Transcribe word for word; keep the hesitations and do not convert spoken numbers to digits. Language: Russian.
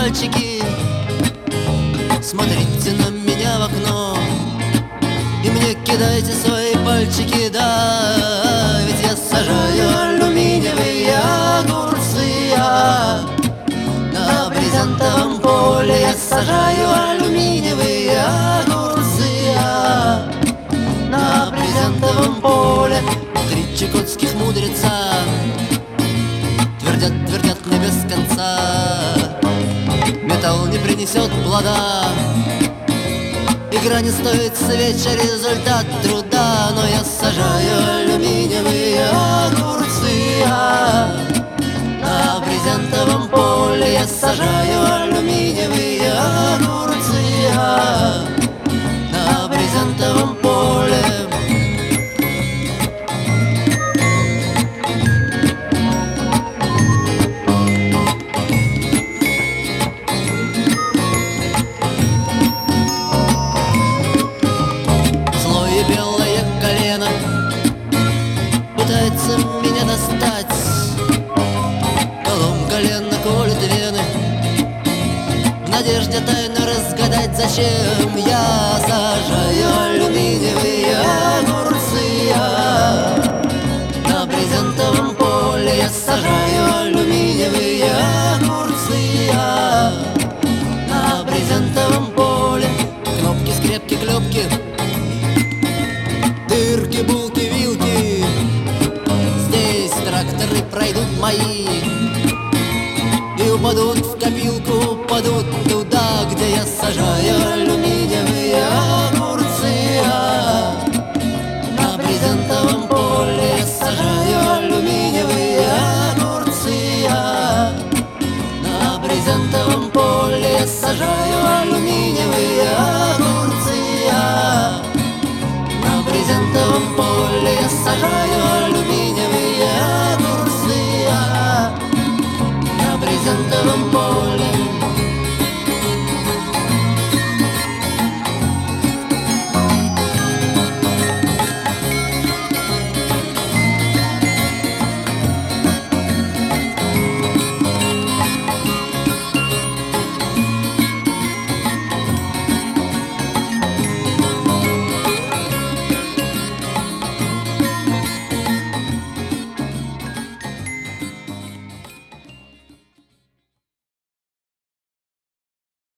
мальчики, смотрите на меня в окно и мне кидайте свои пальчики, да, ведь я сажаю алюминиевые огурцы, я на брезентовом поле я сажаю алюминиевые огурцы, я на брезентовом поле. Три чукотских мудреца твердят, твердят мне без конца: металл не принесет плода, игра не стоит свеча, результат труда. Но я сажаю алюминиевые огурцы, а на брезентовом поле я сажаю алюминиевые огурцы, а на брезентовом поле. Пытается меня достать, колом колено колет вены, в надежде тайно разгадать, зачем я сажаю алюминиевые огурцы, а на брезентовом поле я сажаю алюминиевые огурцы, а на брезентовом поле. Кнопки, скрепки, клепки, дырки, булки, вилки, здесь тракторы пройдут мои и упадут в копилку, упадут туда, где я сажаю